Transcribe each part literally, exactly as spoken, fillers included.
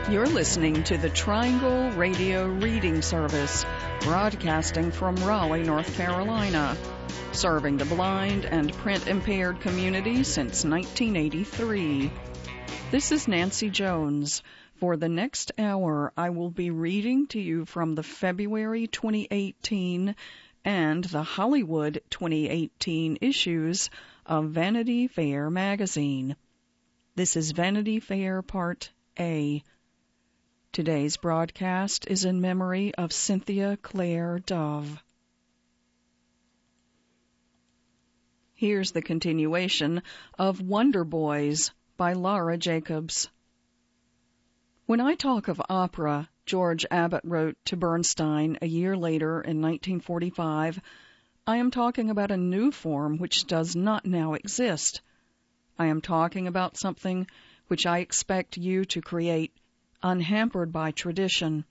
You're listening to the Triangle Radio Reading Service, broadcasting from Raleigh, North Carolina, serving the blind and print-impaired community since nineteen eighty-three. This is Nancy Jones. For the next hour, I will be reading to you from the February twenty eighteen and the Hollywood twenty eighteen issues of Vanity Fair magazine. This is Vanity Fair Part A. Today's broadcast is in memory of Cynthia Claire Dove. Here's the continuation of Wonder Boys by Laura Jacobs. When I talk of opera, George Abbott wrote to Bernstein a year later in nineteen forty-five, I am talking about a new form which does not now exist. I am talking about something which I expect you to create, unhampered by tradition.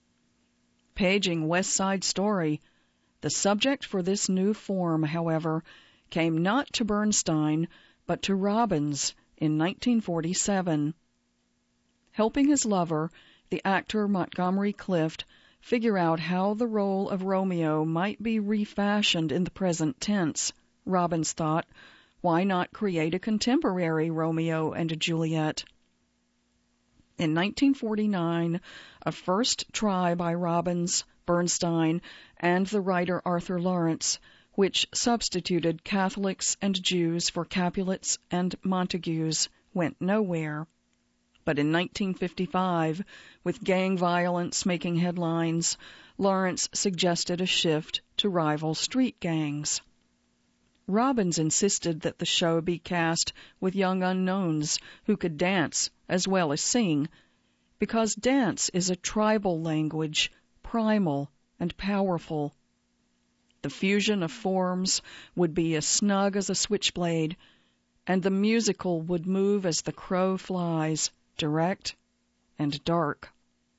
Paging West Side Story, the subject for this new form, however, came not to Bernstein, but to Robbins in nineteen forty-seven. Helping his lover, the actor Montgomery Clift, figure out how the role of Romeo might be refashioned in the present tense, Robbins thought, why not create a contemporary Romeo and Juliet? In nineteen forty-nine, a first try by Robbins, Bernstein, and the writer Arthur Lawrence, which substituted Catholics and Jews for Capulets and Montagues, went nowhere. But in nineteen fifty-five, with gang violence making headlines, Lawrence suggested a shift to rival street gangs. Robbins insisted that the show be cast with young unknowns who could dance as well as sing, because dance is a tribal language, primal and powerful. The fusion of forms would be as snug as a switchblade, and the musical would move as the crow flies, direct and dark.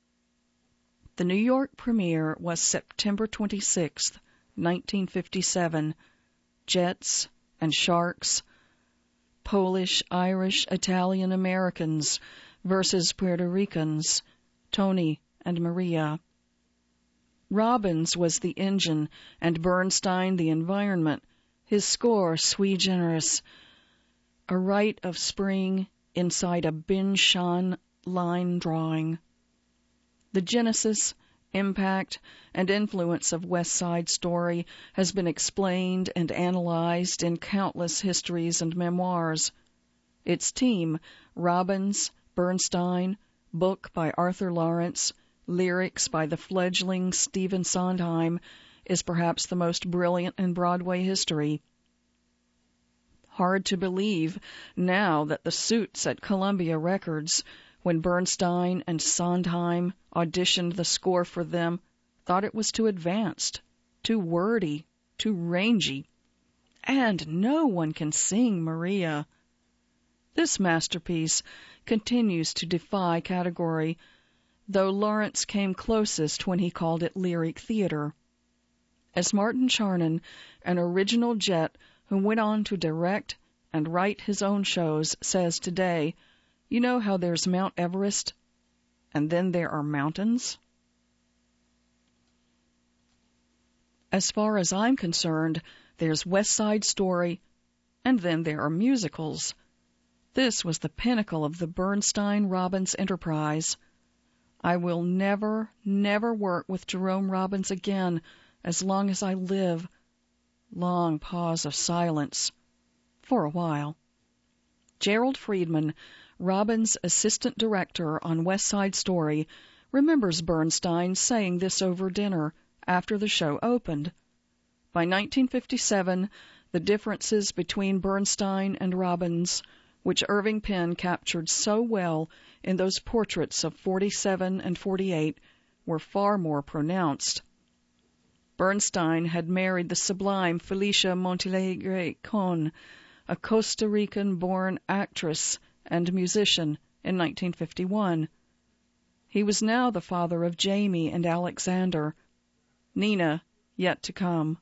The New York premiere was September twenty-sixth, nineteen fifty-seven. Jets and sharks, Polish, Irish, Italian Americans versus Puerto Ricans, Tony and Maria. Robbins was the engine and Bernstein the environment, his score sui generis, a rite of spring inside a Bin-Shan line drawing. The genesis, impact, and influence of West Side Story has been explained and analyzed in countless histories and memoirs. Its team, Robbins, Bernstein, book by Arthur Lawrence, lyrics by the fledgling Stephen Sondheim, is perhaps the most brilliant in Broadway history. Hard to believe now that the suits at Columbia Records, when Bernstein and Sondheim auditioned the score for them, thought it was too advanced, too wordy, too rangy. And no one can sing Maria. This masterpiece continues to defy category, though Lawrence came closest when he called it lyric theater. As Martin Charnin, an original Jet who went on to direct and write his own shows, says today, you know how there's Mount Everest, and then there are mountains? As far as I'm concerned, there's West Side Story, and then there are musicals. This was the pinnacle of the Bernstein-Robbins enterprise. I will never, never work with Jerome Robbins again as long as I live. Long pause of silence. For a while. Gerald Friedman, Robbins' assistant director on West Side Story, remembers Bernstein saying this over dinner after the show opened. By nineteen fifty-seven, the differences between Bernstein and Robbins, which Irving Penn captured so well in those portraits of forty-seven and forty-eight, were far more pronounced. Bernstein had married the sublime Felicia Montealegre Con, a Costa Rican-born actress and musician, in nineteen fifty-one. He was now the father of Jamie and Alexander. Nina, yet to come.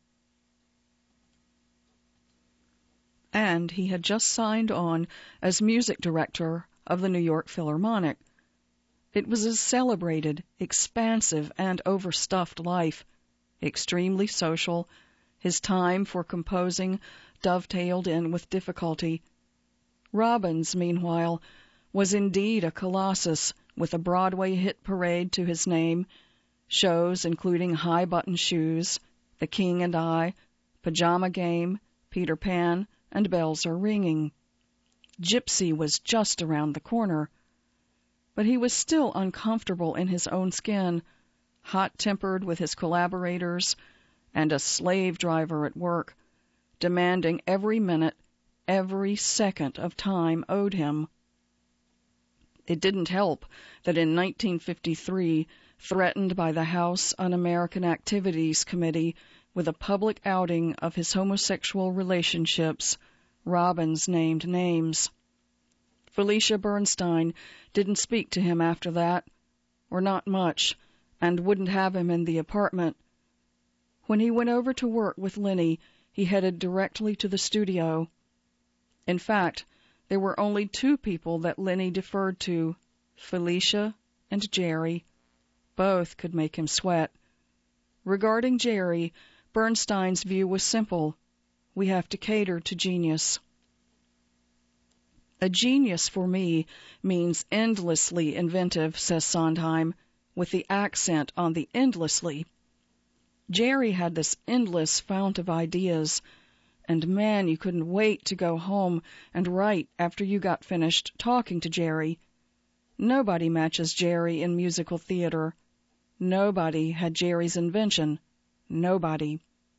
And he had just signed on as music director of the New York Philharmonic. It was a celebrated, expansive, and overstuffed life, extremely social. His time for composing dovetailed in with difficulty. Robbins, meanwhile, was indeed a colossus, with a Broadway hit parade to his name, shows including High Button Shoes, The King and I, Pajama Game, Peter Pan, and Bells Are Ringing. Gypsy was just around the corner. But he was still uncomfortable in his own skin, hot-tempered with his collaborators, and a slave driver at work, demanding every minute, every second of time owed him. It didn't help that in nineteen fifty-three, threatened by the House Un-American Activities Committee with a public outing of his homosexual relationships, Robbins named names. Felicia Bernstein didn't speak to him after that, or not much, and wouldn't have him in the apartment. When he went over to work with Lenny, he headed directly to the studio. In fact, there were only two people that Lenny deferred to, Felicia and Jerry. Both could make him sweat. Regarding Jerry, Bernstein's view was simple. We have to cater to genius. A genius for me means endlessly inventive, says Sondheim, with the accent on the endlessly. Jerry had this endless fount of ideas, and man, you couldn't wait to go home and write after you got finished talking to Jerry. Nobody matches Jerry in musical theater. Nobody had Jerry's invention. Nobody.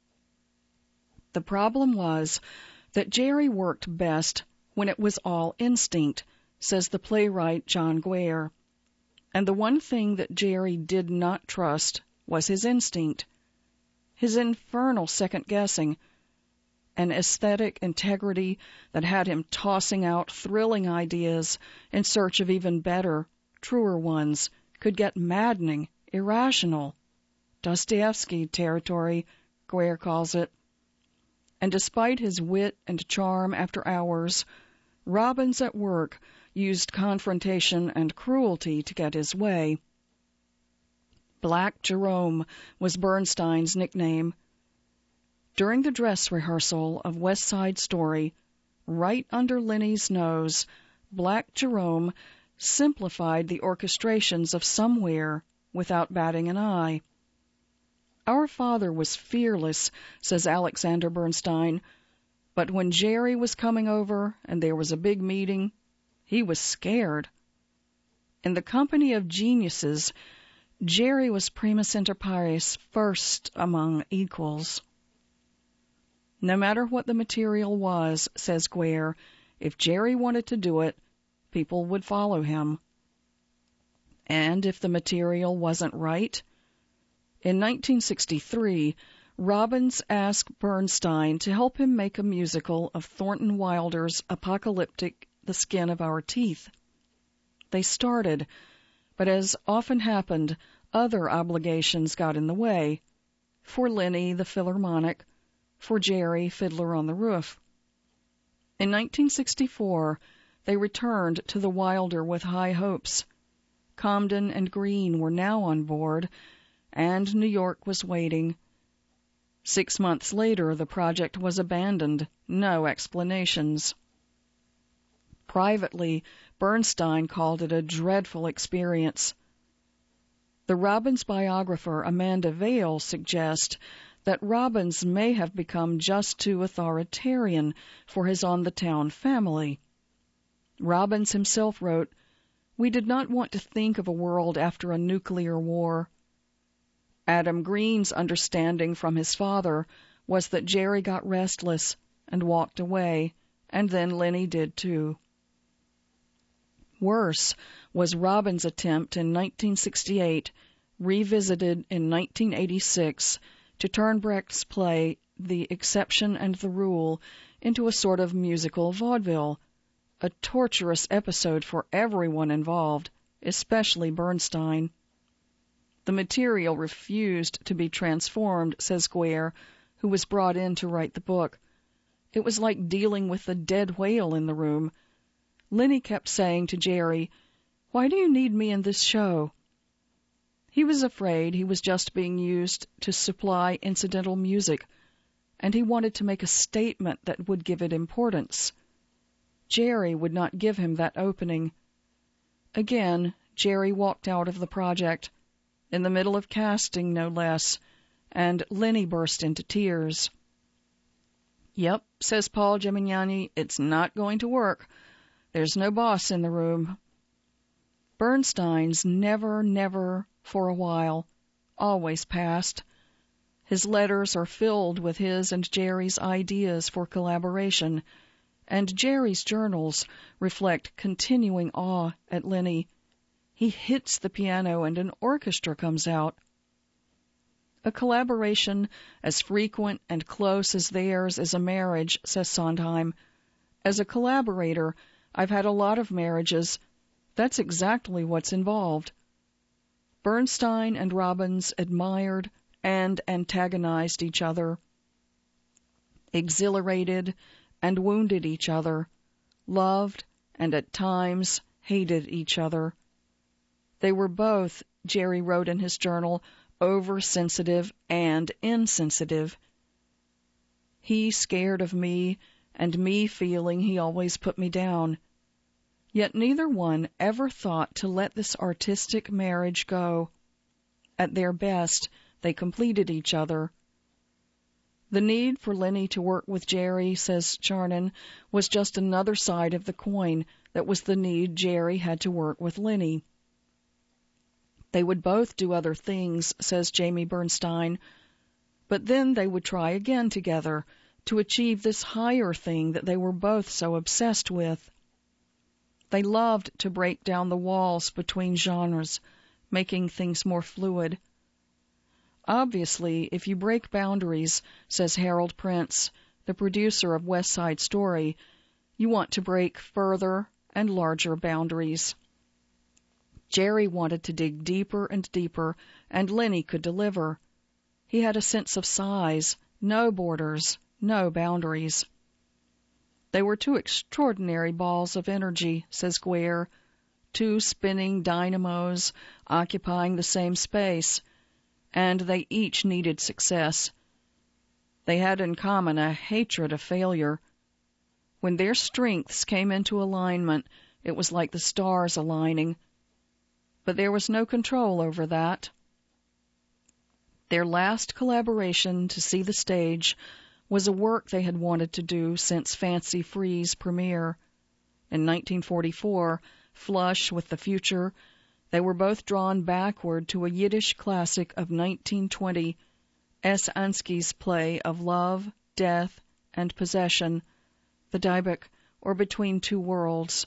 The problem was that Jerry worked best when it was all instinct, says the playwright John Guare. And the one thing that Jerry did not trust was his instinct, his infernal second-guessing, an aesthetic integrity that had him tossing out thrilling ideas in search of even better, truer ones, could get maddening, irrational. Dostoevsky territory, Guare calls it. And despite his wit and charm after hours, Robbins at work used confrontation and cruelty to get his way. Black Jerome was Bernstein's nickname. During the dress rehearsal of West Side Story, right under Lenny's nose, Black Jerome simplified the orchestrations of Somewhere without batting an eye. Our father was fearless, says Alexander Bernstein, but when Jerry was coming over and there was a big meeting, he was scared. In the company of geniuses, Jerry was primus inter pares, first among equals. No matter what the material was, says Guare, if Jerry wanted to do it, people would follow him. And if the material wasn't right? In nineteen sixty-three, Robbins asked Bernstein to help him make a musical of Thornton Wilder's apocalyptic The Skin of Our Teeth. They started, but as often happened, other obligations got in the way. For Lenny, the Philharmonic. For Jerry, Fiddler on the Roof. In nineteen sixty-four, they returned to the Wilder with high hopes. Comden and Green were now on board, and New York was waiting. Six months later, the project was abandoned, no explanations. Privately, Bernstein called it a dreadful experience. The Robbins biographer Amanda Vail suggests that Robbins may have become just too authoritarian for his on-the-town family. Robbins himself wrote, "We did not want to think of a world after a nuclear war." Adam Green's understanding from his father was that Jerry got restless and walked away, and then Lenny did too. Worse was Robbins' attempt in nineteen sixty-eight, revisited in nineteen eighty-six, to turn Brecht's play The Exception and the Rule into a sort of musical vaudeville, a torturous episode for everyone involved, especially Bernstein. The material refused to be transformed, says Guare, who was brought in to write the book. It was like dealing with the dead whale in the room. Lenny kept saying to Jerry, Why do you need me in this show? He was afraid he was just being used to supply incidental music, and he wanted to make a statement that would give it importance. Jerry would not give him that opening. Again, Jerry walked out of the project, in the middle of casting, no less, and Lenny burst into tears. "Yep," says Paul Gimignani, "it's not going to work. There's no boss in the room." Bernstein's never, never, for a while, always passed. His letters are filled with his and Jerry's ideas for collaboration, and Jerry's journals reflect continuing awe at Lenny. He hits the piano and an orchestra comes out. A collaboration as frequent and close as theirs is a marriage, says Sondheim. As a collaborator, I've had a lot of marriages. That's exactly what's involved. Bernstein and Robbins admired and antagonized each other, exhilarated and wounded each other, loved and at times hated each other. They were both, Jerry wrote in his journal, oversensitive and insensitive. He scared of me, and me feeling he always put me down. Yet neither one ever thought to let this artistic marriage go. At their best, they completed each other. The need for Lenny to work with Jerry, says Charnin, was just another side of the coin that was the need Jerry had to work with Lenny. They would both do other things, says Jamie Bernstein, but then they would try again together to achieve this higher thing that they were both so obsessed with. They loved to break down the walls between genres, making things more fluid. Obviously, if you break boundaries, says Harold Prince, the producer of West Side Story, you want to break further and larger boundaries. Jerry wanted to dig deeper and deeper, and Lenny could deliver. He had a sense of size, no borders, no boundaries. They were two extraordinary balls of energy, says Guare, two spinning dynamos occupying the same space, and they each needed success. They had in common a hatred of failure. When their strengths came into alignment, it was like the stars aligning. But there was no control over that. Their last collaboration to see the stage was a work they had wanted to do since Fancy Free's premiere. In nineteen forty-four, flush with the future, they were both drawn backward to a Yiddish classic of nineteen twenty, S. Ansky's play of love, death, and possession, the Dybbuk, or Between Two Worlds.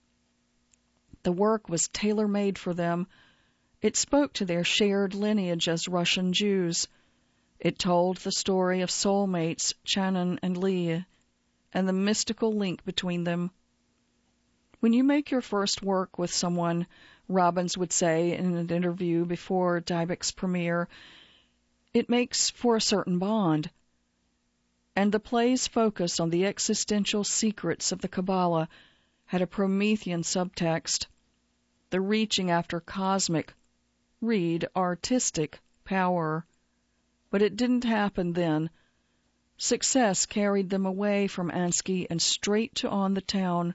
The work was tailor-made for them. It spoke to their shared lineage as Russian Jews. It told the story of soulmates Channon and Lee, and the mystical link between them. When you make your first work with someone, Robbins would say in an interview before Dybbuk's premiere, it makes for a certain bond. And the play's focus on the existential secrets of the Kabbalah had a Promethean subtext, the reaching after cosmic, read artistic, power. But it didn't happen then. Success carried them away from Ansky and straight to On the Town.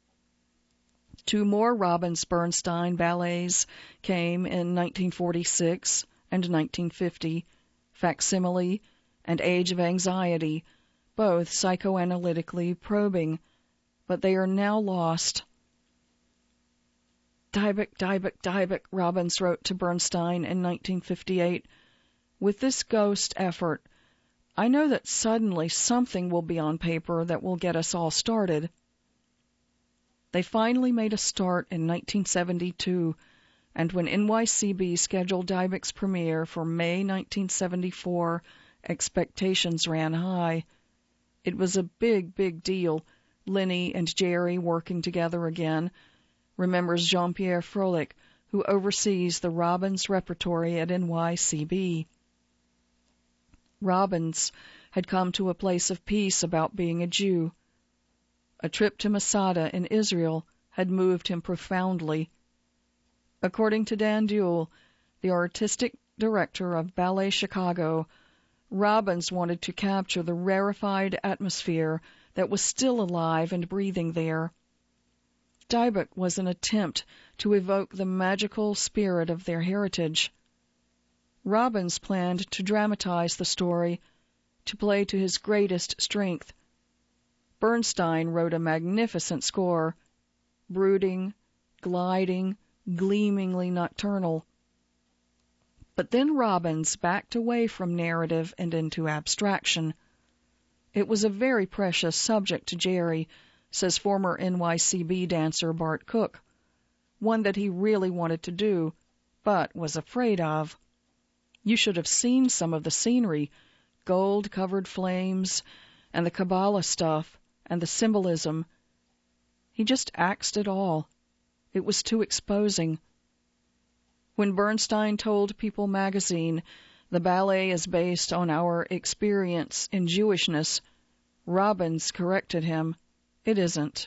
Two more Robbins-Bernstein ballets came in nineteen forty-six and nineteen fifty, Facsimile and Age of Anxiety, both psychoanalytically probing, but they are now lost. Dybbuk, Dybbuk, Dybbuk, Robbins wrote to Bernstein in nineteen fifty-eight. With this ghost effort, I know that suddenly something will be on paper that will get us all started. They finally made a start in nineteen seventy-two, and when N Y C B scheduled Dybbuk's premiere for May nineteen seventy-four, expectations ran high. It was a big, big deal, Lenny and Jerry working together again, remembers Jean-Pierre Froelich, who oversees the Robbins repertory at N Y C B. Robbins had come to a place of peace about being a Jew. A trip to Masada in Israel had moved him profoundly. According to Dan Duell, the artistic director of Ballet Chicago, Robbins wanted to capture the rarefied atmosphere that was still alive and breathing there. Dybbuk was an attempt to evoke the magical spirit of their heritage. Robbins planned to dramatize the story, to play to his greatest strength. Bernstein wrote a magnificent score, brooding, gliding, gleamingly nocturnal. But then Robbins backed away from narrative and into abstraction. It was a very precious subject to Jerry, says former N Y C B dancer Bart Cook, one that he really wanted to do, but was afraid of. You should have seen some of the scenery, gold-covered flames, and the Kabbalah stuff, and the symbolism. He just axed it all. It was too exposing. When Bernstein told People magazine the ballet is based on our experience in Jewishness, Robbins corrected him. It isn't.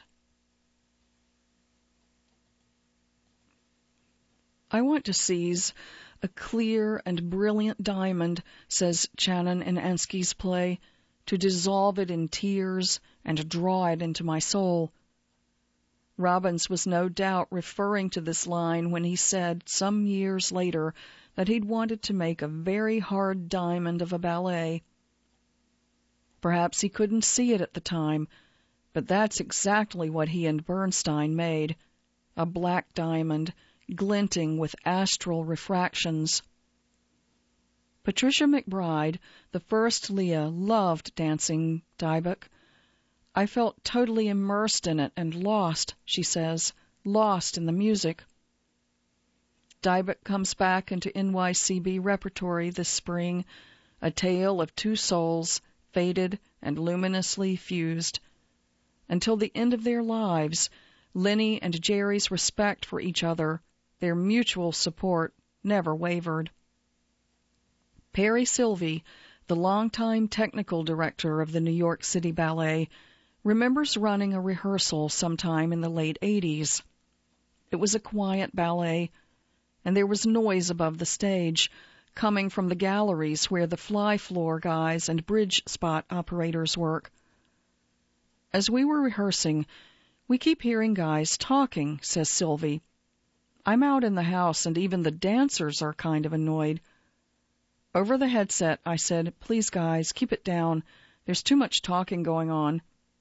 I want to seize a clear and brilliant diamond, says Channon in Ansky's play, to dissolve it in tears and draw it into my soul. Robbins was no doubt referring to this line when he said some years later that he'd wanted to make a very hard diamond of a ballet. Perhaps he couldn't see it at the time, but that's exactly what he and Bernstein made, a black diamond glinting with astral refractions. Patricia McBride, the first Leah, loved dancing Dybbuk. I felt totally immersed in it and lost, she says, lost in the music. Dybbuk comes back into N Y C B repertory this spring, a tale of two souls, faded and luminously fused. Until the end of their lives, Lenny and Jerry's respect for each other, their mutual support, never wavered. Perry Sylvie, the longtime technical director of the New York City Ballet, remembers running a rehearsal sometime in the late eighties. It was a quiet ballet, and there was noise above the stage, coming from the galleries where the fly floor guys and bridge spot operators work. As we were rehearsing, we keep hearing guys talking, says Sylvie. I'm out in the house, and even the dancers are kind of annoyed. Over the headset, I said, please, guys, keep it down. There's too much talking going on.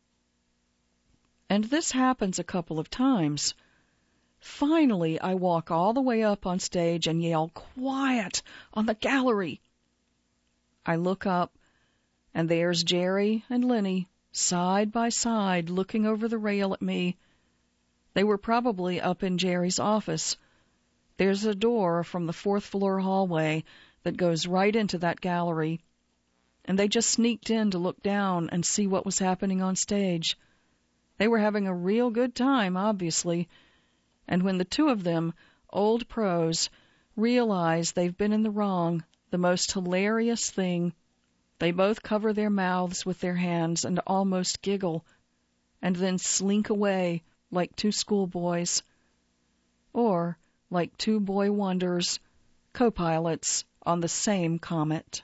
And this happens a couple of times. Finally, I walk all the way up on stage and yell, quiet, on the gallery. I look up, and there's Jerry and Lenny, side by side, looking over the rail at me. They were probably up in Jerry's office. There's a door from the fourth floor hallway that goes right into that gallery, and they just sneaked in to look down and see what was happening on stage. They were having a real good time, obviously, and when the two of them, old pros, realize they've been in the wrong, the most hilarious thing, they both cover their mouths with their hands and almost giggle, and then slink away like two schoolboys, or like two boy wonders, co-pilots on the same comet.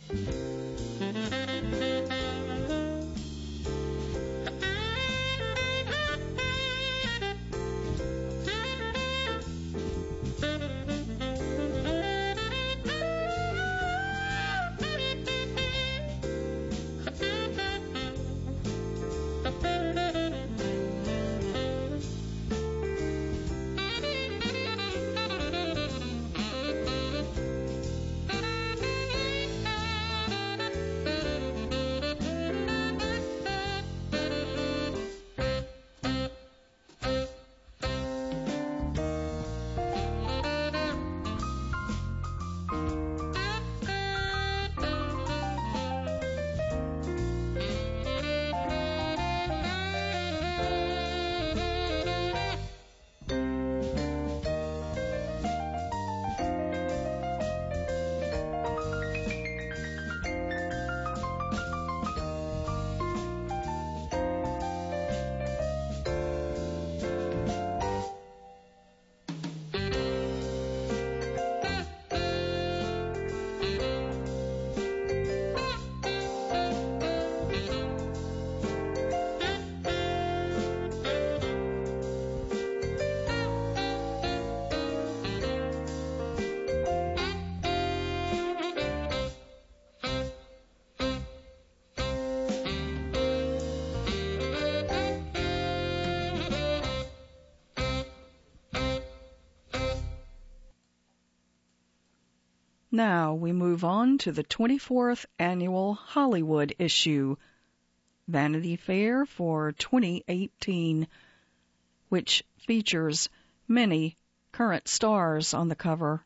Now we move on to the twenty-fourth Annual Hollywood issue, Vanity Fair for twenty eighteen, which features many current stars on the cover.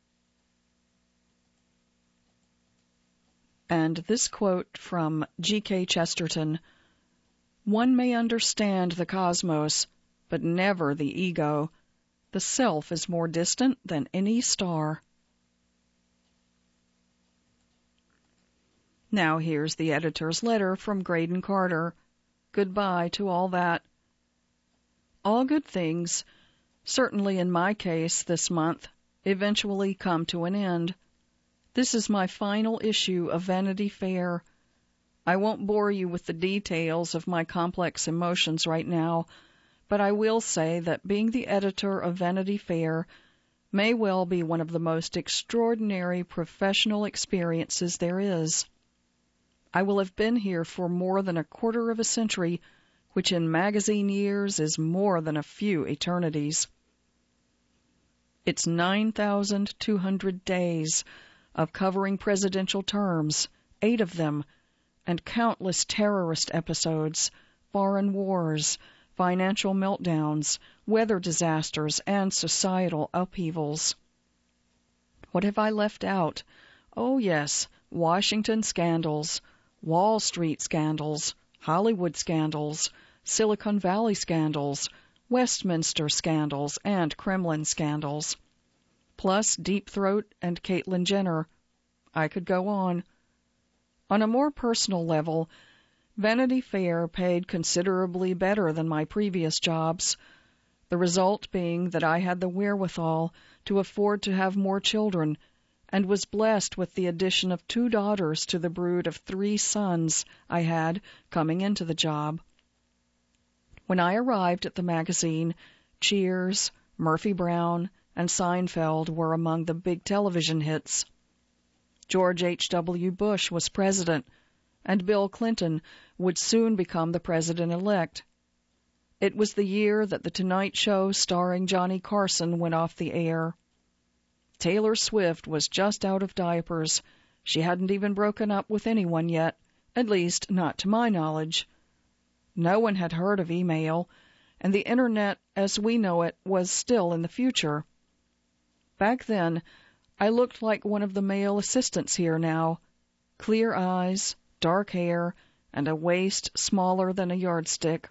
And this quote from G K Chesterton, "One may understand the cosmos, but never the ego. The self is more distant than any star." Now here's the editor's letter from Graydon Carter. Goodbye to all that. All good things, certainly in my case this month, eventually come to an end. This is my final issue of Vanity Fair. I won't bore you with the details of my complex emotions right now, but I will say that being the editor of Vanity Fair may well be one of the most extraordinary professional experiences there is. I will have been here for more than a quarter of a century, which in magazine years is more than a few eternities. It's nine thousand two hundred days of covering presidential terms, eight of them, and countless terrorist episodes, foreign wars, financial meltdowns, weather disasters, and societal upheavals. What have I left out? Oh, yes, Washington scandals, Wall Street scandals, Hollywood scandals, Silicon Valley scandals, Westminster scandals, and Kremlin scandals. Plus Deep Throat and Caitlyn Jenner. I could go on. On a more personal level, Vanity Fair paid considerably better than my previous jobs, the result being that I had the wherewithal to afford to have more children, and was blessed with the addition of two daughters to the brood of three sons I had coming into the job. When I arrived at the magazine, Cheers, Murphy Brown, and Seinfeld were among the big television hits. George H W Bush was president, and Bill Clinton would soon become the president-elect. It was the year that The Tonight Show starring Johnny Carson went off the air. Taylor Swift was just out of diapers. She hadn't even broken up with anyone yet, at least not to my knowledge. No one had heard of email, and the Internet as we know it was still in the future. Back then, I looked like one of the male assistants here now. Clear eyes, dark hair, and a waist smaller than a yardstick.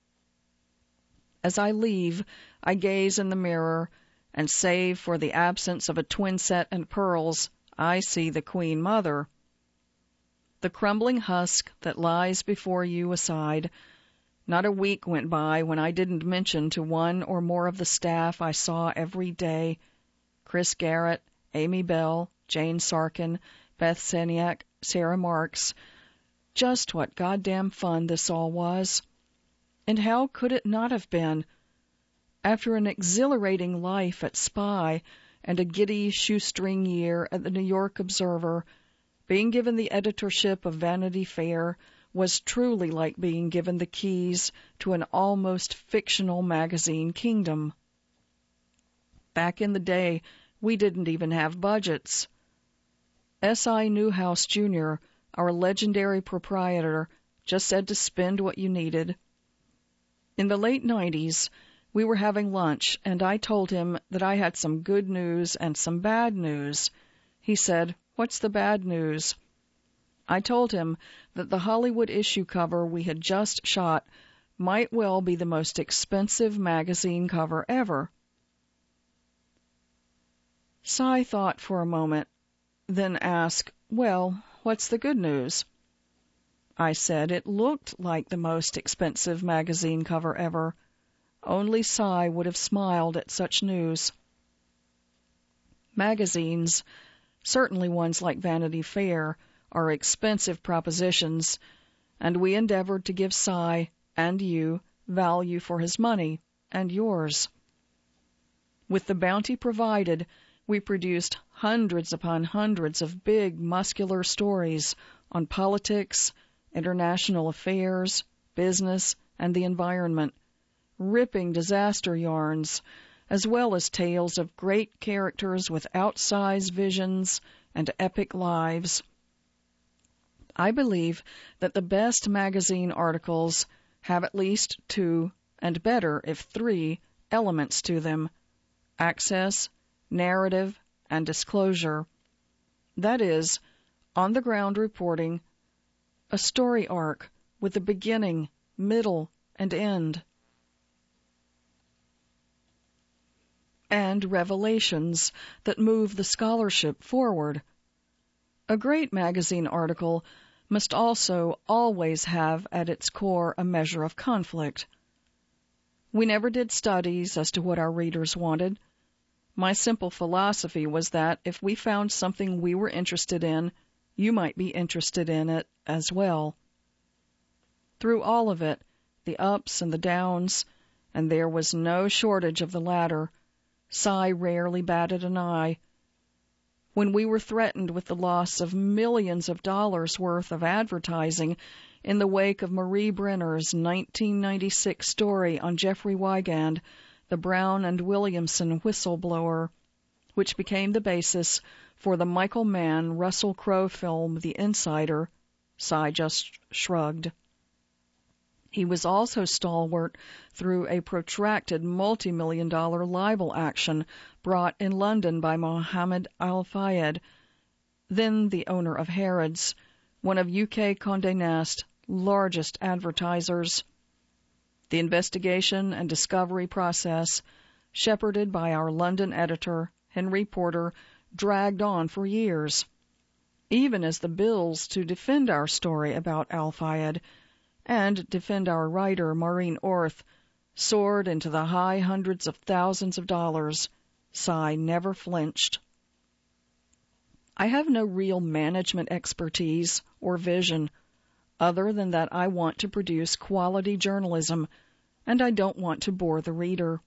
As I leave, I gaze in the mirror, and save for the absence of a twin set and pearls, I see the Queen Mother. The crumbling husk that lies before you aside, not a week went by when I didn't mention to one or more of the staff I saw every day, Chris Garrett, Amy Bell, Jane Sarkin, Beth Seniak, Sarah Marks, just what goddamn fun this all was. And how could it not have been? After an exhilarating life at Spy and a giddy shoestring year at the New York Observer, being given the editorship of Vanity Fair was truly like being given the keys to an almost fictional magazine kingdom. Back in the day, we didn't even have budgets. S I Newhouse Junior, our legendary proprietor, just said to spend what you needed. In the late nineties, we were having lunch, and I told him that I had some good news and some bad news. He said, "What's the bad news?" I told him that the Hollywood issue cover we had just shot might well be the most expensive magazine cover ever. Cy thought for a moment, then asked, "Well, what's the good news?" I said it looked like the most expensive magazine cover ever. Only Cy would have smiled at such news. Magazines, certainly ones like Vanity Fair, are expensive propositions, and we endeavored to give Cy and you value for his money and yours. With the bounty provided, we produced hundreds upon hundreds of big, muscular stories on politics, international affairs, business, and the environment, ripping disaster yarns, as well as tales of great characters with outsized visions and epic lives. I believe that the best magazine articles have at least two, and better if three, elements to them: access, narrative, and disclosure. That is, on-the-ground reporting, a story arc with a beginning, middle, and end, and revelations that move the scholarship forward. A great magazine article must also always have at its core a measure of conflict. We never did studies as to what our readers wanted. My simple philosophy was that if we found something we were interested in, you might be interested in it as well. Through all of it, the ups and the downs, and there was no shortage of the latter, Cy rarely batted an eye. When we were threatened with the loss of millions of dollars worth of advertising in the wake of Marie Brenner's nineteen ninety-six story on Jeffrey Wigand, the Brown and Williamson whistleblower, which became the basis for the Michael Mann Russell Crowe film The Insider, Cy just shrugged. He was also stalwart through a protracted multi-million dollar libel action brought in London by Mohammed Al-Fayed, then the owner of Harrods, one of U K Condé Nast's largest advertisers. The investigation and discovery process, shepherded by our London editor, Henry Porter, dragged on for years, even as the bills to defend our story about Al-Fayed and defend our writer, Maureen Orth, soared into the high hundreds of thousands of dollars. Cy never flinched. I have no real management expertise or vision, other than that I want to produce quality journalism, and I don't want to bore the reader.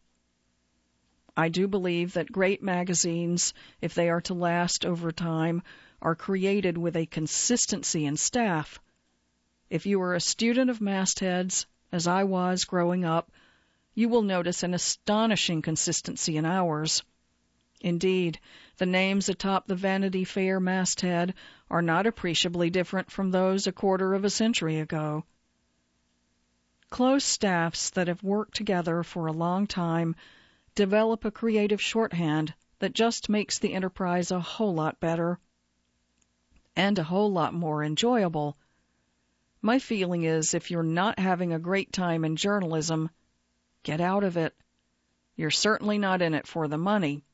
I do believe that great magazines, if they are to last over time, are created with a consistency in staff. If you are a student of mastheads, as I was growing up, you will notice an astonishing consistency in ours. Indeed, the names atop the Vanity Fair masthead are not appreciably different from those a quarter of a century ago. Close staffs that have worked together for a long time develop a creative shorthand that just makes the enterprise a whole lot better and a whole lot more enjoyable. My feeling is if you're not having a great time in journalism, get out of it. You're certainly not in it for the money.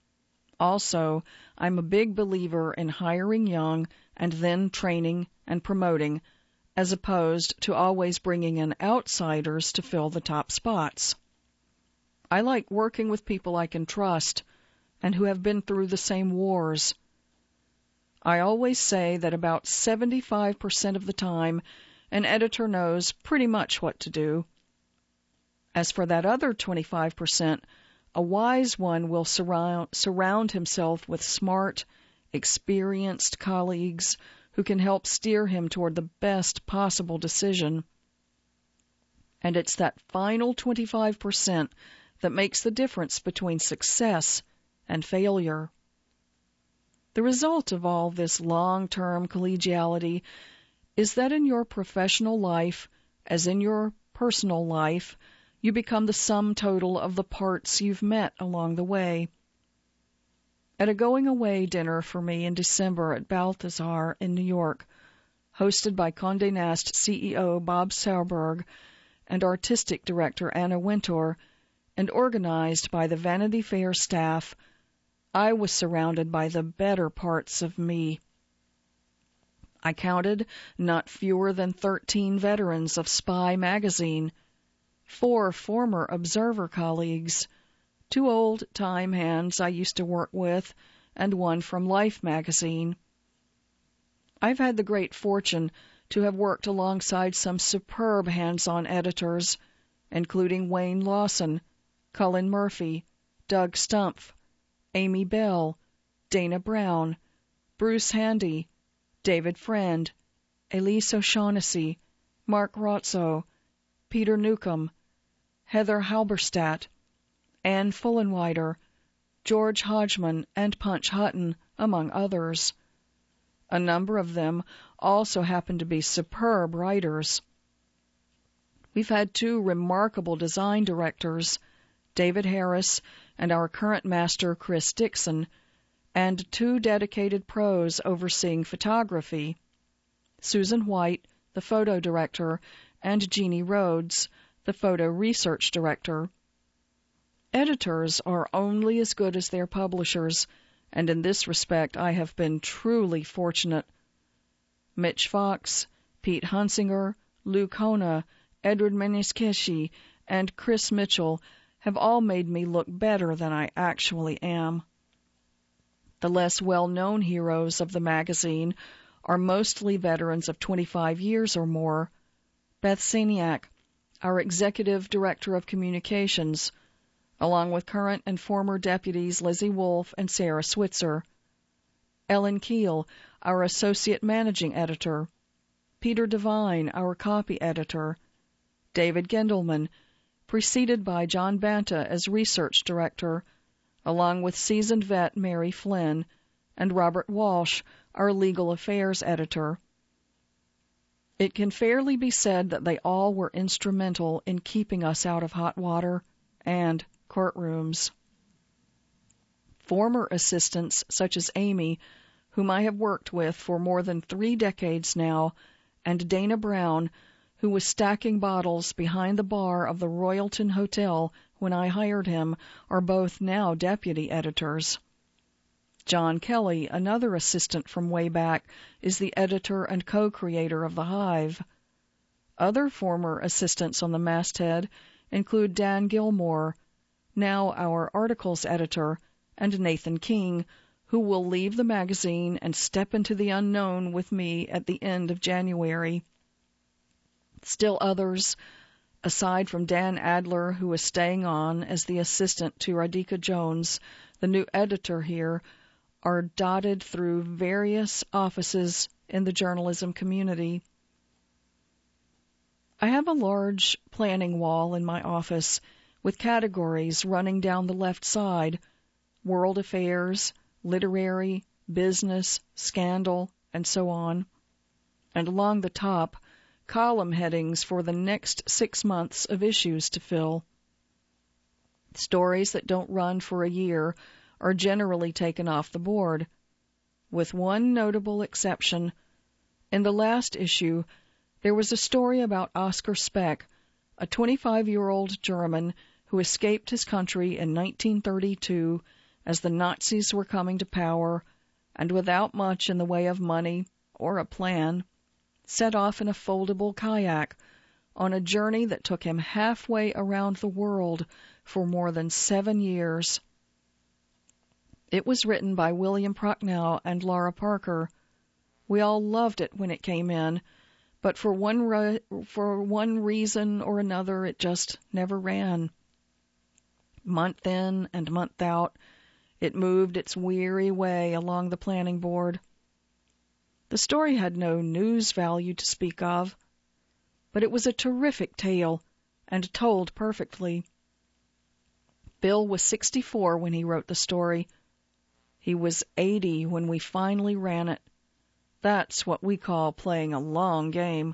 Also, I'm a big believer in hiring young and then training and promoting, as opposed to always bringing in outsiders to fill the top spots. I like working with people I can trust and who have been through the same wars. I always say that about seventy-five percent of the time, an editor knows pretty much what to do. As for that other twenty-five percent, a wise one will surround, surround himself with smart, experienced colleagues who can help steer him toward the best possible decision. And it's that final twenty-five percent that makes the difference between success and failure. The result of all this long-term collegiality is that in your professional life, as in your personal life, you become the sum total of the parts you've met along the way. At a going-away dinner for me in December at Balthazar in New York, hosted by Condé Nast C E O Bob Sauerberg and artistic director Anna Wintour, and organized by the Vanity Fair staff, I was surrounded by the better parts of me. I counted not fewer than thirteen veterans of Spy magazine, four former Observer colleagues, two old-time hands I used to work with, and one from Life magazine. I've had the great fortune to have worked alongside some superb hands-on editors, including Wayne Lawson, Cullen Murphy, Doug Stumpf, Amy Bell, Dana Brown, Bruce Handy, David Friend, Elise O'Shaughnessy, Mark Rotzo, Peter Newcomb, Heather Halberstadt, Anne Fullenwider, George Hodgman, and Punch Hutton, among others. A number of them also happen to be superb writers. We've had two remarkable design directors, David Harris and our current master, Chris Dixon, and two dedicated pros overseeing photography, Susan White, the photo director, and Jeannie Rhodes, the photo research director. Editors are only as good as their publishers, and in this respect I have been truly fortunate. Mitch Fox, Pete Hunsinger, Lou Kona, Edward Meniskeshi, and Chris Mitchell have all made me look better than I actually am. The less well-known heroes of the magazine are mostly veterans of twenty-five years or more. Beth Seniak, our executive director of communications, along with current and former deputies Lizzie Wolfe and Sarah Switzer. Ellen Keel, our associate managing editor. Peter Devine, our copy editor. David Gendelman, preceded by John Banta as research director, along with seasoned vet Mary Flynn, and Robert Walsh, our legal affairs editor. It can fairly be said that they all were instrumental in keeping us out of hot water and courtrooms. Former assistants such as Amy, whom I have worked with for more than three decades now, and Dana Brown, who was stacking bottles behind the bar of the Royalton Hotel when I hired him, are both now deputy editors. John Kelly, another assistant from way back, is the editor and co-creator of The Hive. Other former assistants on the masthead include Dan Gilmore, now our articles editor, and Nathan King, who will leave the magazine and step into the unknown with me at the end of January. Still others, aside from Dan Adler, who is staying on as the assistant to Radhika Jones, the new editor here, are dotted through various offices in the journalism community. I have a large planning wall in my office with categories running down the left side: world affairs, literary, business, scandal, and so on. And along the top, column headings for the next six months of issues to fill. Stories that don't run for a year are generally taken off the board, with one notable exception. In the last issue, there was a story about Oscar Speck, a twenty-five-year-old German who escaped his country in nineteen thirty-two as the Nazis were coming to power, and without much in the way of money or a plan, set off in a foldable kayak on a journey that took him halfway around the world for more than seven years. It was written by William Prochnow and Laura Parker, We all loved it when it came in, but for one re- for one reason or another, it just never ran. Month in and month out, it moved its weary way along the planning board. The story had no news value to speak of, but it was a terrific tale and told perfectly. Bill was sixty-four when he wrote the story. He was eighty when we finally ran it. That's what we call playing a long game.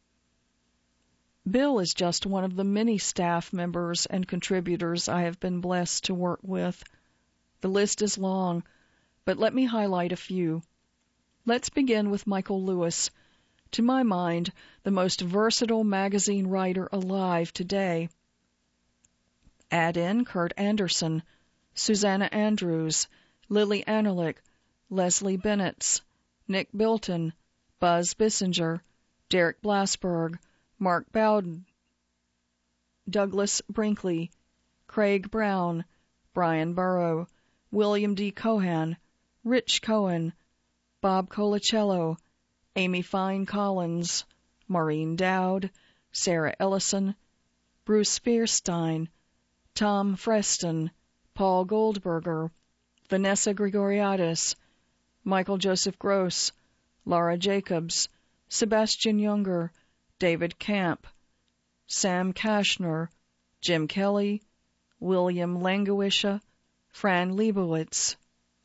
Bill is just one of the many staff members and contributors I have been blessed to work with. The list is long, but let me highlight a few. Let's begin with Michael Lewis, to my mind, the most versatile magazine writer alive today. Add in Kurt Anderson, Susanna Andrews, Lily Annerlich, Leslie Bennetts, Nick Bilton, Buzz Bissinger, Derek Blasberg, Mark Bowden, Douglas Brinkley, Craig Brown, Brian Burrow, William D. Cohan, Rich Cohen, Bob Colacello, Amy Fine Collins, Maureen Dowd, Sarah Ellison, Bruce Fierstein, Tom Freston, Paul Goldberger, Vanessa Gregoriadis, Michael Joseph Gross, Laura Jacobs, Sebastian Younger, David Camp, Sam Kashner, Jim Kelly, William Langewisha, Fran Lebowitz,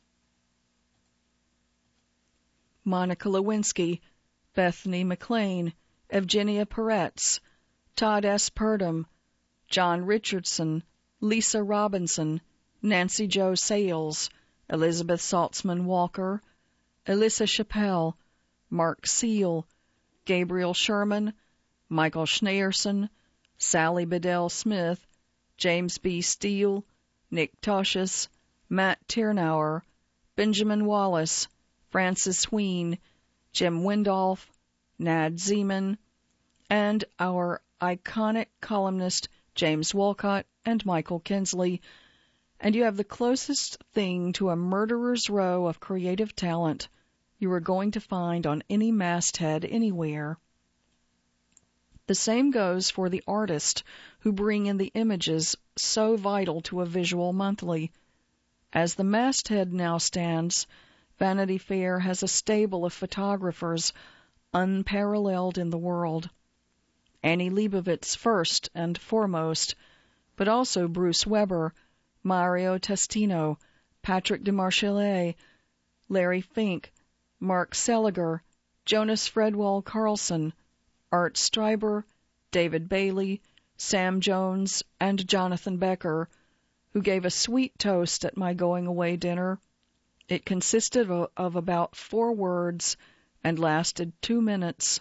Monica Lewinsky, Bethany McLean, Evgenia Peretz, Todd S. Purdom, John Richardson, Lisa Robinson, Nancy Jo Sales, Elizabeth Saltzman Walker, Alyssa Chappell, Mark Seal, Gabriel Sherman, Michael Schneerson, Sally Bedell Smith, James B. Steele, Nick Tosches, Matt Tiernauer, Benjamin Wallace, Francis Ween, Jim Windolf, Nad Zeman, and our iconic columnist James Wolcott and Michael Kinsley, and you have the closest thing to a murderer's row of creative talent you are going to find on any masthead anywhere. The same goes for the artists who bring in the images so vital to a visual monthly. As the masthead now stands, Vanity Fair has a stable of photographers unparalleled in the world. Annie Leibovitz first and foremost, but also Bruce Weber, Mario Testino, Patrick DeMarchelier, Larry Fink, Mark Seliger, Jonas Fredwell Carlson, Art Streiber, David Bailey, Sam Jones, and Jonathan Becker, who gave a sweet toast at my going-away dinner. It consisted of, of about four words and lasted two minutes.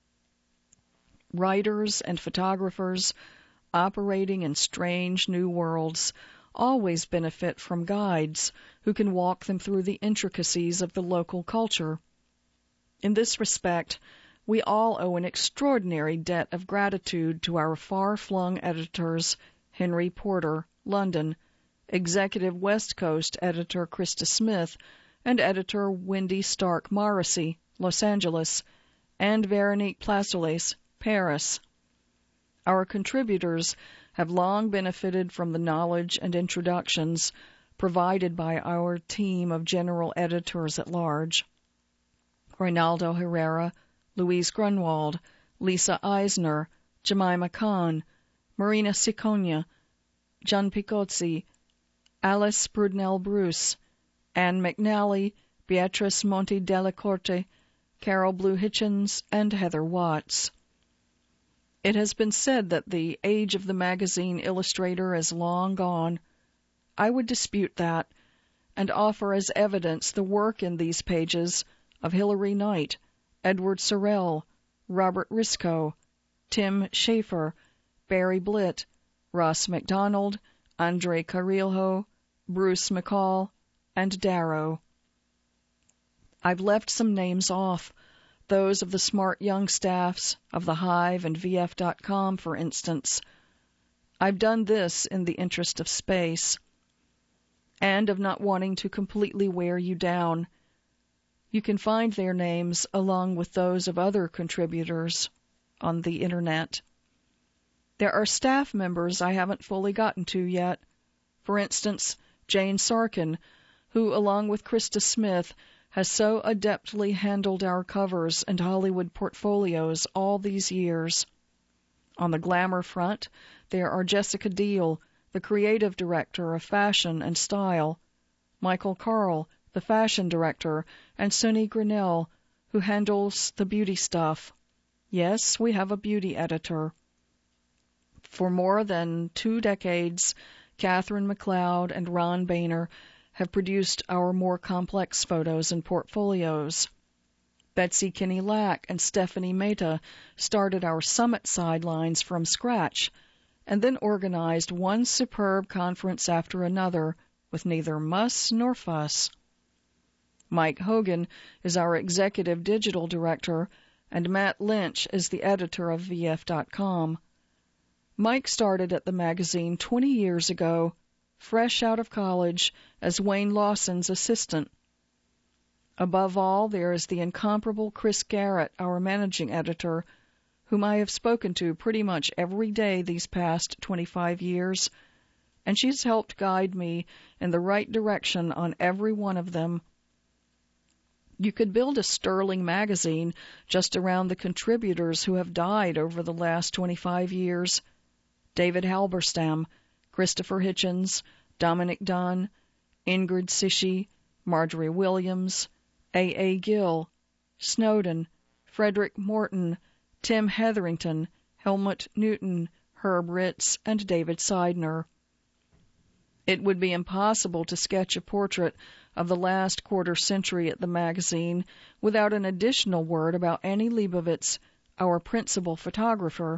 Writers and photographers operating in strange new worlds always benefit from guides who can walk them through the intricacies of the local culture. In this respect, we all owe an extraordinary debt of gratitude to our far-flung editors, Henry Porter, London, Executive West Coast editor Krista Smith, and editor Wendy Stark Morrissey, Los Angeles, and Veronique Placeles, Paris. Our contributors have long benefited from the knowledge and introductions provided by our team of general editors at large. Reynaldo Herrera, Louise Grunwald, Lisa Eisner, Jemima Kahn, Marina Ciconia, John Picozzi, Alice Brudnell Bruce, Anne McNally, Beatrice Monti Delacorte, Carol Blue Hitchens, and Heather Watts. It has been said that the age of the magazine illustrator is long gone. I would dispute that, and offer as evidence the work in these pages of Hilary Knight, Edward Sorrell, Robert Risco, Tim Schafer, Barry Blitt, Ross MacDonald, Andre Carrillo, Bruce McCall, and Darrow. I've left some names off, those of the smart young staffs of The Hive and V F dot com, for instance. I've done this in the interest of space, and of not wanting to completely wear you down. You can find their names along with those of other contributors on the Internet. There are staff members I haven't fully gotten to yet. For instance, Jane Sarkin, who, along with Krista Smith, has so adeptly handled our covers and Hollywood portfolios all these years. On the glamour front, there are Jessica Deal, the creative director of fashion and style, Michael Carl, the fashion director, and Sunny Grinnell, who handles the beauty stuff. Yes, we have a beauty editor. For more than two decades, Catherine McLeod and Ron Boehner have produced our more complex photos and portfolios. Betsy Kinney Lack and Stephanie Mehta started our summit sidelines from scratch and then organized one superb conference after another with neither muss nor fuss. Mike Hogan is our executive digital director, and Matt Lynch is the editor of V F dot com. Mike started at the magazine twenty years ago, fresh out of college, as Wayne Lawson's assistant. Above all, there is the incomparable Chris Garrett, our managing editor, whom I have spoken to pretty much every day these past twenty-five years, and she's helped guide me in the right direction on every one of them. You could build a sterling magazine just around the contributors who have died over the last twenty-five years. David Halberstam, Christopher Hitchens, Dominic Dunn, Ingrid Sishi, Marjorie Williams, A A. Gill, Snowden, Frederick Morton, Tim Hetherington, Helmut Newton, Herb Ritz, and David Seidner. It would be impossible to sketch a portrait of the last quarter century at the magazine without an additional word about Annie Leibovitz, our principal photographer.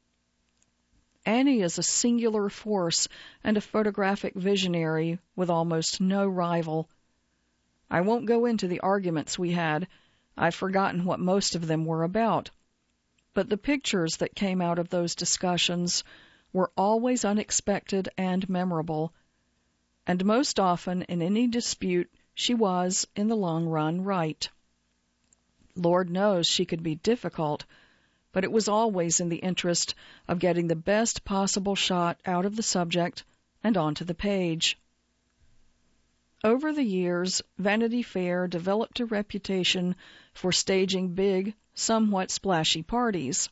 Annie is a singular force and a photographic visionary with almost no rival. I won't go into the arguments we had. I've forgotten what most of them were about. But the pictures that came out of those discussions were always unexpected and memorable. And most often in any dispute she was, in the long run, right. Lord knows she could be difficult, but it was always in the interest of getting the best possible shot out of the subject and onto the page. Over the years, Vanity Fair developed a reputation for staging big, somewhat splashy parties.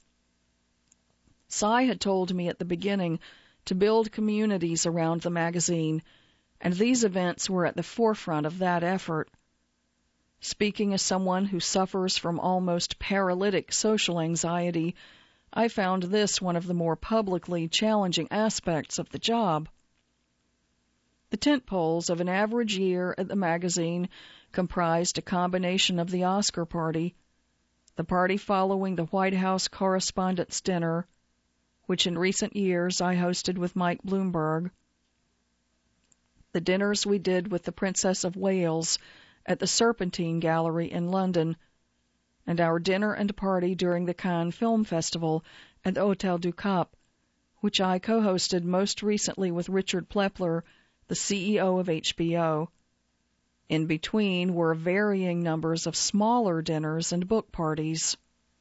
Cy had told me at the beginning to build communities around the magazine, and these events were at the forefront of that effort. Speaking as someone who suffers from almost paralytic social anxiety, I found this one of the more publicly challenging aspects of the job. The tent poles of an average year at the magazine comprised a combination of the Oscar party, the party following the White House Correspondents' Dinner, which in recent years I hosted with Mike Bloomberg, the dinners we did with the Princess of Wales at the Serpentine Gallery in London, and our dinner and party during the Cannes Film Festival at the Hôtel du Cap, which I co-hosted most recently with Richard Plepler, the C E O of H B O. In between were varying numbers of smaller dinners and book parties.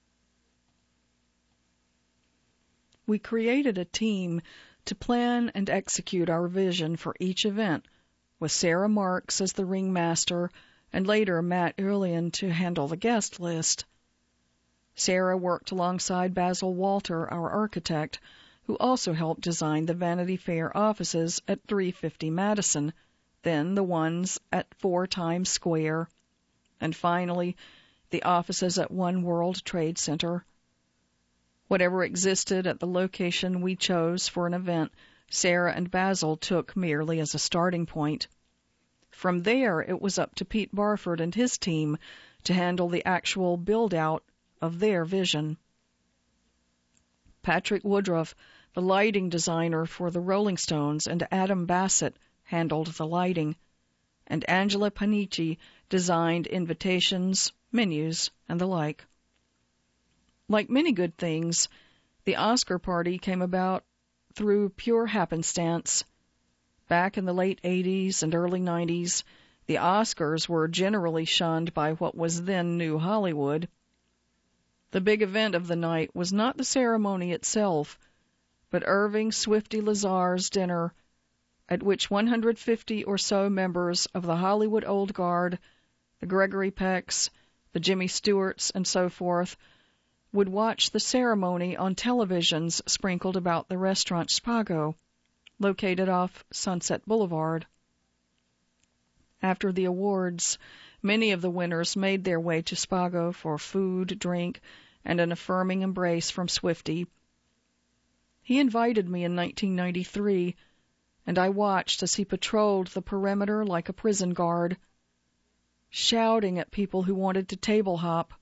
We created a team to plan and execute our vision for each event, with Sarah Marks as the ringmaster and later Matt Ehrlian to handle the guest list. Sarah worked alongside Basil Walter, our architect, who also helped design the Vanity Fair offices at three fifty Madison, then the ones at four Times Square, and finally the offices at One World Trade Center. Whatever existed at the location we chose for an event, Sarah and Basil took merely as a starting point. From there, it was up to Pete Barford and his team to handle the actual build-out of their vision. Patrick Woodruff, the lighting designer for the Rolling Stones, and Adam Bassett handled the lighting, and Angela Panici designed invitations, menus, and the like. Like many good things, the Oscar party came about through pure happenstance. Back in the late eighties and early nineties, The Oscars were generally shunned by what was then New Hollywood. The big event of the night was not the ceremony itself, but Irving Swifty Lazar's dinner, at which one hundred fifty or so members of the Hollywood Old Guard, the Gregory Pecks, the Jimmy Stewarts, and so forth, would watch the ceremony on televisions sprinkled about the restaurant Spago, located off Sunset Boulevard. After the awards, many of the winners made their way to Spago for food, drink, and an affirming embrace from Swifty. He invited me in nineteen ninety-three, and I watched as he patrolled the perimeter like a prison guard, shouting at people who wanted to table hop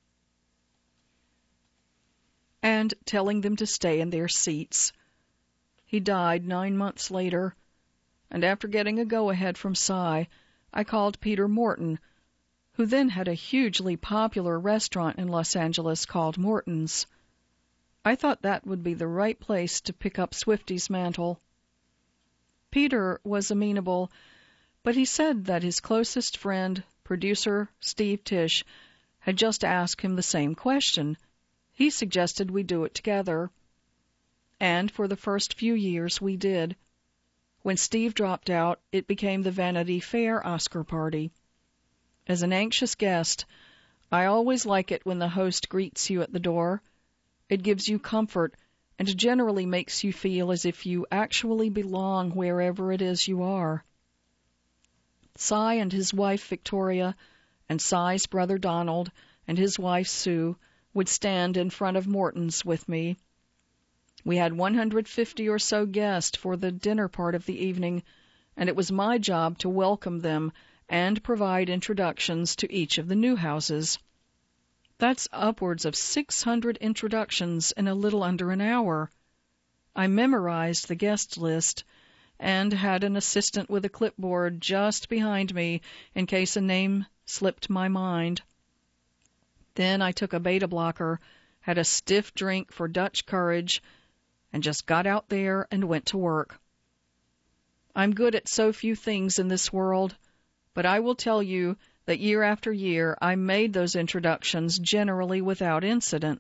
and telling them to stay in their seats. He died nine months later, and after getting a go-ahead from Cy, I called Peter Morton, who then had a hugely popular restaurant in Los Angeles called Morton's. I thought that would be the right place to pick up Swifty's mantle. Peter was amenable, but he said that his closest friend, producer Steve Tisch, had just asked him the same question. He suggested we do it together. And for the first few years we did. When Steve dropped out, it became the Vanity Fair Oscar party. As an anxious guest, I always like it when the host greets you at the door. It gives you comfort and generally makes you feel as if you actually belong wherever it is you are. Cy and his wife Victoria, and Cy's brother Donald, and his wife Sue, would stand in front of Morton's with me. We had one hundred fifty or so guests for the dinner part of the evening, and it was my job to welcome them and provide introductions to each of the new houses. That's upwards of six hundred introductions in a little under an hour. I memorized the guest list and had an assistant with a clipboard just behind me in case a name slipped my mind. Then I took a beta blocker, had a stiff drink for Dutch courage, and just got out there and went to work. I'm good at so few things in this world, but I will tell you that year after year I made those introductions generally without incident.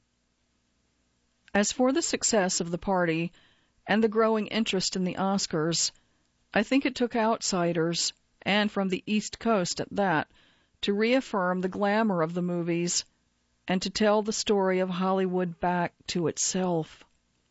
As for the success of the party and the growing interest in the Oscars, I think it took outsiders, and from the East Coast at that, to reaffirm the glamour of the movies and to tell the story of Hollywood back to itself.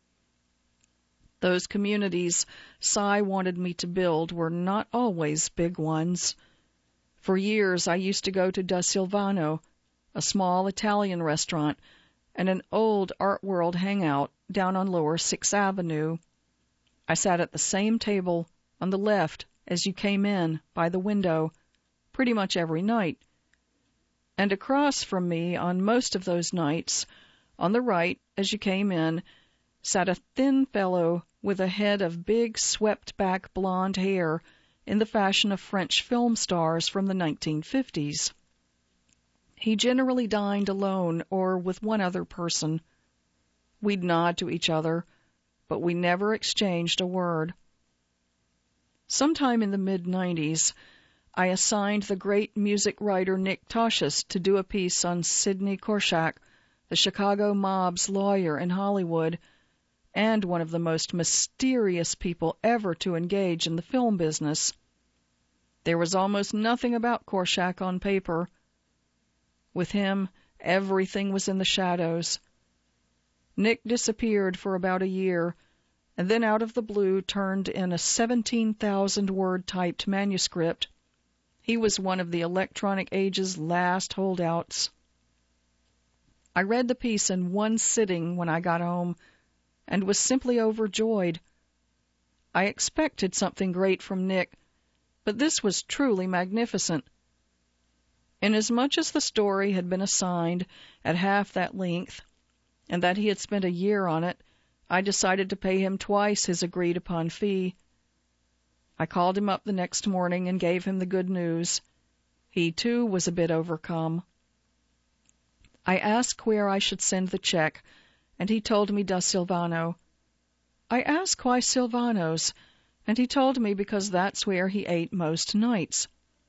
Those communities Cy wanted me to build were not always big ones. For years I used to go to Da Silvano, a small Italian restaurant, and an old Art World hangout down on Lower Sixth Avenue. I sat at the same table on the left as you came in by the window pretty much every night. And across from me on most of those nights, on the right as you came in, sat a thin fellow with a head of big swept-back blonde hair in the fashion of French film stars from the nineteen fifties. He generally dined alone or with one other person. We'd nod to each other, but we never exchanged a word. Sometime in the mid-nineties, I assigned the great music writer Nick Tosches to do a piece on Sidney Korshak, the Chicago mob's lawyer in Hollywood, and one of the most mysterious people ever to engage in the film business. There was almost nothing about Korshak on paper. With him, everything was in the shadows. Nick disappeared for about a year, and then out of the blue turned in a seventeen thousand word typed manuscript. He was one of the electronic age's last holdouts. I read the piece in one sitting when I got home, and was simply overjoyed. I expected something great from Nick, but this was truly magnificent. Inasmuch as the story had been assigned at half that length, and that he had spent a year on it, I decided to pay him twice his agreed-upon fee. I called him up the next morning and gave him the good news. He, too, was a bit overcome. I asked where I should send the check, and he told me Da Silvano. I asked why Silvano's, and he told me because that's where he ate most nights.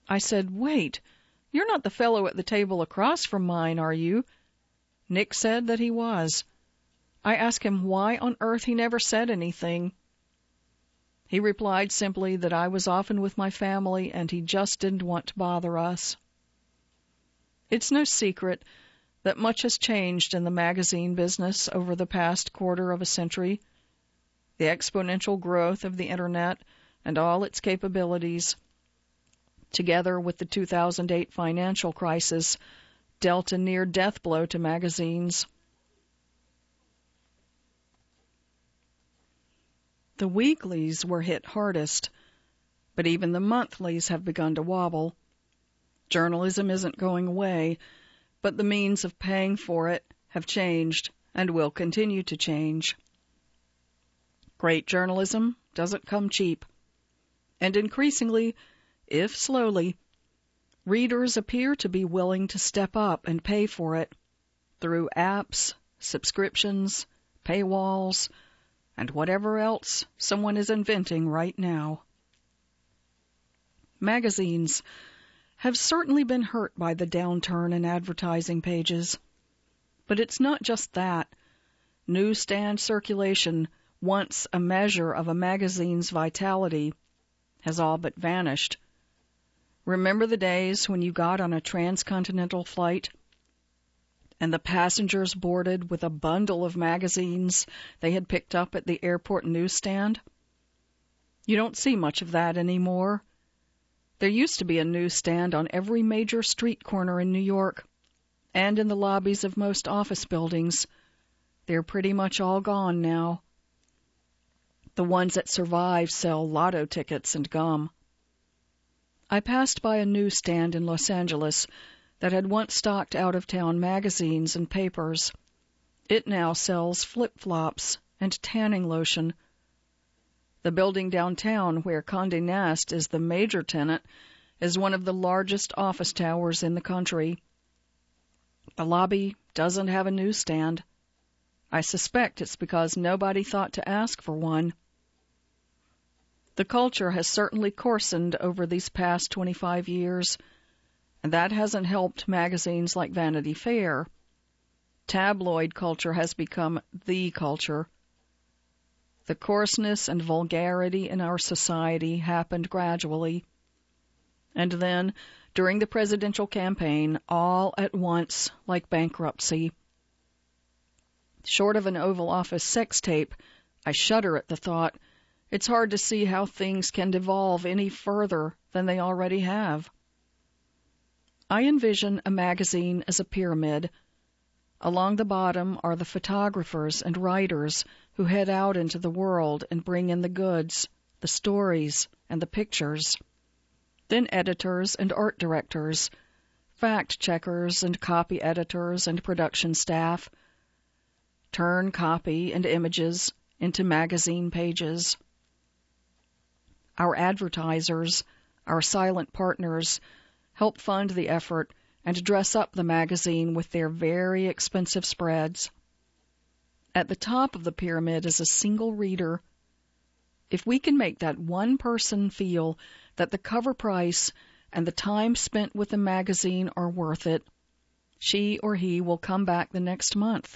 I said, "Wait, you're not the fellow at the table across from mine, are you?" Nick said that he was. I asked him why on earth he never said anything. He replied simply that I was often with my family and he just didn't want to bother us. It's no secret that much has changed in the magazine business over the past quarter of a century. The exponential growth of the Internet and all its capabilities, together with the two thousand eight financial crisis, dealt a near-death blow to magazines. The weeklies were hit hardest, but even the monthlies have begun to wobble. Journalism isn't going away, but the means of paying for it have changed and will continue to change. Great journalism doesn't come cheap, and increasingly, if slowly, readers appear to be willing to step up and pay for it through apps, subscriptions, paywalls, and whatever else someone is inventing right now. Magazines have certainly been hurt by the downturn in advertising pages. But it's not just that. Newsstand circulation, once a measure of a magazine's vitality, has all but vanished. Remember the days when you got on a transcontinental flight and the passengers boarded with a bundle of magazines they had picked up at the airport newsstand? You don't see much of that anymore. There used to be a newsstand on every major street corner in New York, and in the lobbies of most office buildings. They're pretty much all gone now. The ones that survive sell lotto tickets and gum. I passed by a newsstand in Los Angeles that had once stocked out-of-town magazines and papers. It now sells flip-flops and tanning lotion. The building downtown, where Condé Nast is the major tenant, is one of the largest office towers in the country. The lobby doesn't have a newsstand. I suspect it's because nobody thought to ask for one. The culture has certainly coarsened over these past twenty-five years, and that hasn't helped magazines like Vanity Fair. Tabloid culture has become the culture. The coarseness and vulgarity in our society happened gradually. And then, during the presidential campaign, all at once, like bankruptcy. Short of an Oval Office sex tape, I shudder at the thought. It's hard to see how things can devolve any further than they already have. I envision a magazine as a pyramid. Along the bottom are the photographers and writers who head out into the world and bring in the goods, the stories, and the pictures. Then editors and art directors, fact-checkers and copy editors and production staff turn copy and images into magazine pages. Our advertisers, our silent partners, help fund the effort and dress up the magazine with their very expensive spreads. At the top of the pyramid is a single reader. If we can make that one person feel that the cover price and the time spent with the magazine are worth it, she or he will come back the next month.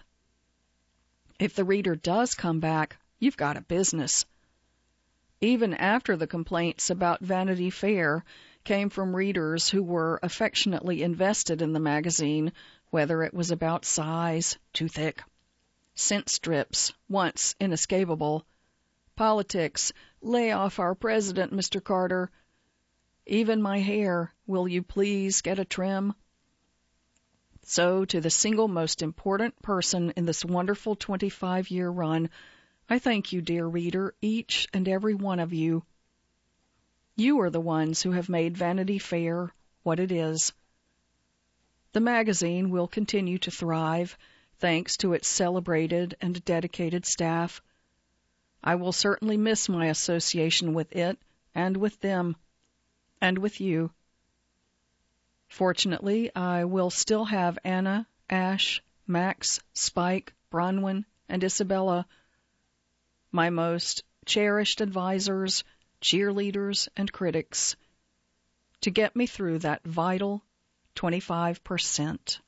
If the reader does come back, you've got a business. Even after the complaints about Vanity Fair came from readers who were affectionately invested in the magazine, whether it was about size, too thick, scent strips, once inescapable, politics, lay off our president, Mister Carter, even my hair, will you please get a trim? So, to the single most important person in this wonderful twenty-five-year run, I thank you, dear reader, each and every one of you. You are the ones who have made Vanity Fair what it is. The magazine will continue to thrive, thanks to its celebrated and dedicated staff. I will certainly miss my association with it, and with them, and with you. Fortunately, I will still have Anna, Ash, Max, Spike, Bronwyn, and Isabella, my most cherished advisors, cheerleaders, and critics. to get me through that vital twenty-five percent.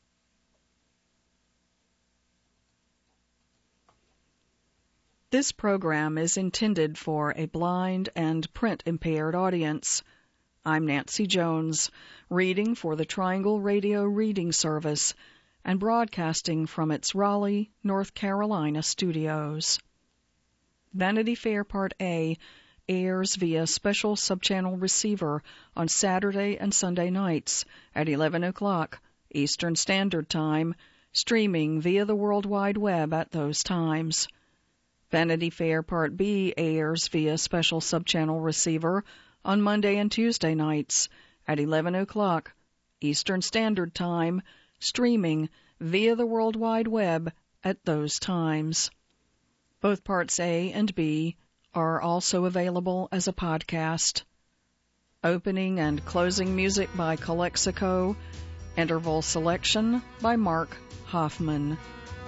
This program is intended for a blind and print-impaired audience. I'm Nancy Jones, reading for the Triangle Radio Reading Service and broadcasting from its Raleigh, North Carolina studios. Vanity Fair Part A airs via special subchannel receiver on Saturday and Sunday nights at eleven o'clock Eastern Standard Time, streaming via the World Wide Web at those times. Vanity Fair Part B airs via special subchannel receiver on Monday and Tuesday nights at eleven o'clock Eastern Standard Time, streaming via the World Wide Web at those times. Both Parts A and B are also available as a podcast. Opening and closing music by Calexico. Interval selection by Mark Hoffman.